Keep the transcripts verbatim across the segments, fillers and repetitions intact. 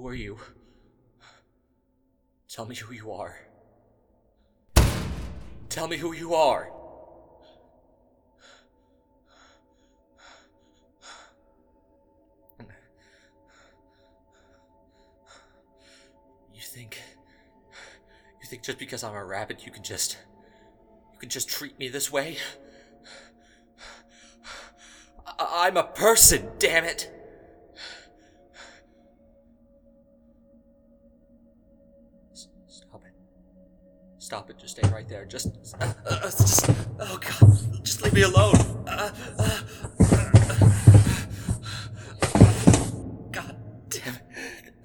Who are you? Tell me who you are. Tell me who you are. You think... You think just because I'm a rabbit you can just... You can just treat me this way? I- I'm a person, damn it! Stop it. Stop it, just stay right there. Just... Uh, uh, just oh god, just leave me alone. Uh, uh, God damn it. Uh,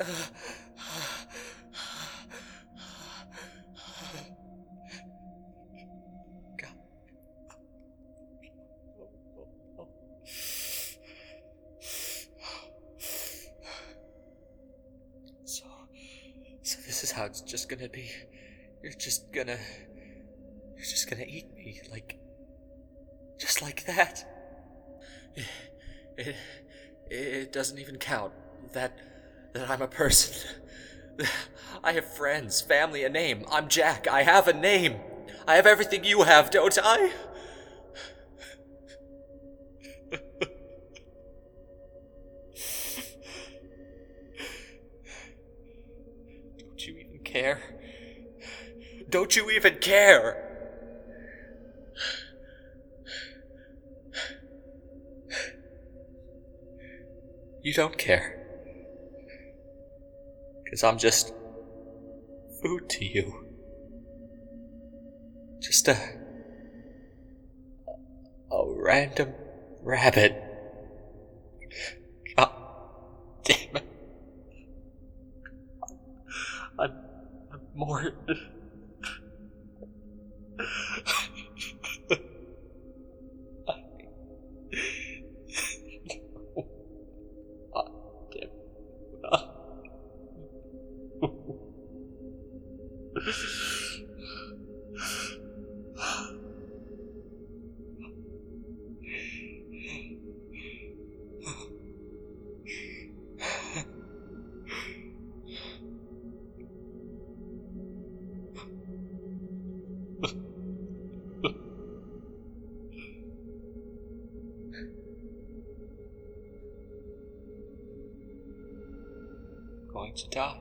God. So, so this is how it's just gonna be. You're just gonna, you're just gonna eat me, like, just like that. It, it, it doesn't even count that, that I'm a person. I have friends, family, a name. I'm Jack. I have a name. I have everything you have, don't I? Don't you even care? Don't you even care? You don't care. Because I'm just food to you. Just a... a random rabbit. God damn it. I'm... I'm more... going to die.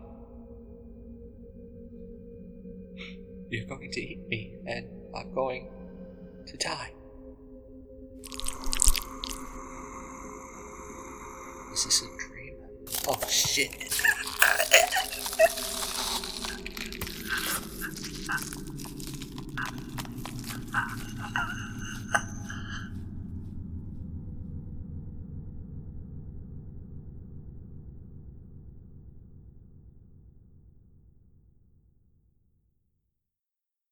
You're going to eat me, and I'm going to die. Is this a dream? Oh, shit.